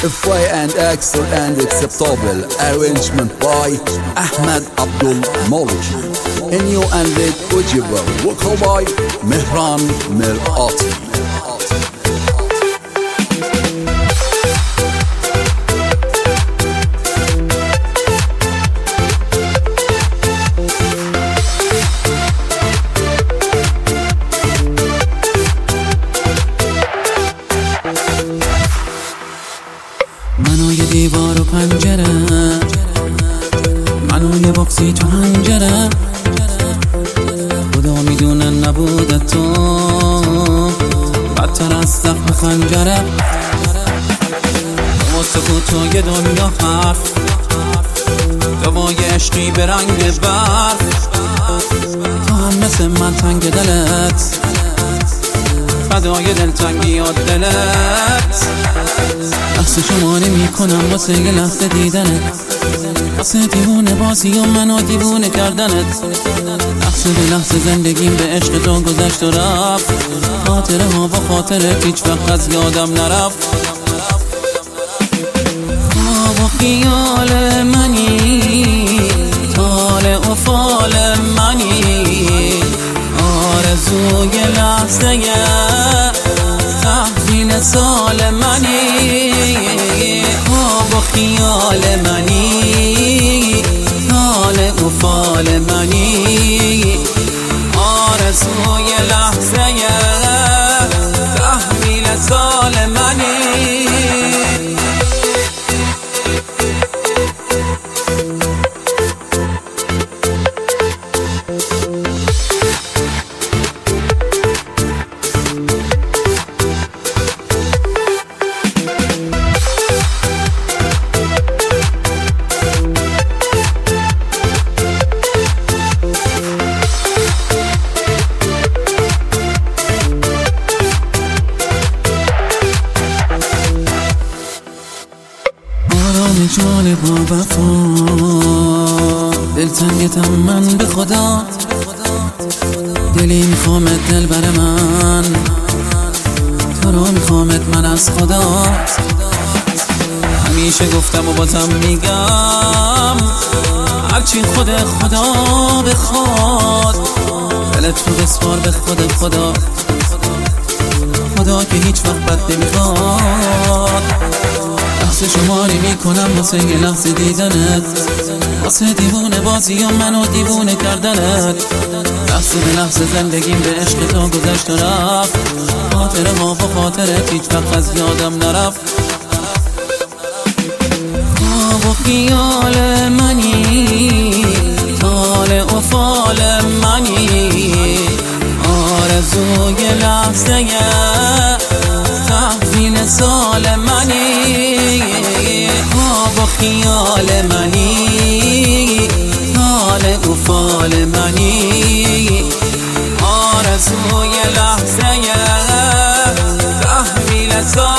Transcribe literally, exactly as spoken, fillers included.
Fry and Axel and Acceptable. Arrangement by Ahmed Abdul Maliki. Enyo and Red Ujiba. Vocal by Mehran Mirati. منو یه دیوار و پنجره، منو یه باکسی تو هنجره، خدا میدونه نبوده تو بدتر از زخم خنجره. با سکوت و یه دنیا حرف، دوای عشقی به رنگ برف، تو هم مثل من تنگ دلت، فدای دلتنگی و دلت. لحظه شماری میکنم واسه یه لحظه دیدنت، واسه دیوونه بازی و منو دیوونه کردنت. لحظه به لحظه زندگیم به عشق تو گذشت و رفت، خاطره ها و خاطرت هیچ وقت از یادم نرفت. خواب و خیال منی، طالع و فال منی، آرزوی لحظه تحویل سال منی. خواب و خیال منی، طالع و فال منی، آرزوی لحظه تحویل سال منی. جان با وفا، دلتنگتم من به خدا، دلی میخوامت دل بر من، تو رو میخوامت من از خدا. همیشه گفتم و بازم میگم، هرچی خود خدا بخواد، دلت رو بسپار به خود خدا، خدا که هیچ وقت بد نمیخواد. لحظه شماری میکنم واسه یه لحظه دیدنت، واسه دیوونه بازی و منو دیوونه کردنت. لحظه به لحظه زندگیم به عشق تو گذشت و رفت، خاطره ها و خاطرت هیچ وقت از یادم نرفت. خواب و خیال منی، طالع و فال منی، آرزوی لحظه تحویل سال منی. خواب و خیال منی، طالع و فال منی، آرزوی لحظه تحویل سال